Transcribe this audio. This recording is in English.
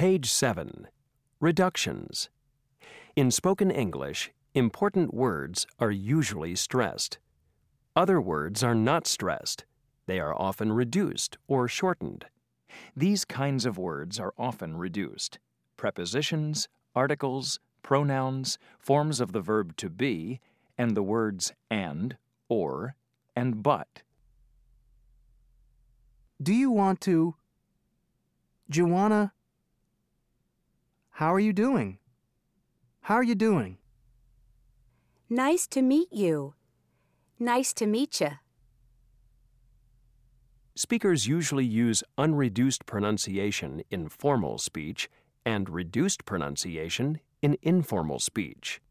Page 7. Reductions. In spoken English, important words are usually stressed. Other words are not stressed. They are often reduced or shortened. These kinds of words are often reduced. Prepositions, articles, pronouns, forms of the verb to be, and the words and, or, and but. Do you want to? Joanna? How are you doing? How are you doing? Nice to meet you. Nice to meet you. Speakers usually use unreduced pronunciation in formal speech and reduced pronunciation in informal speech.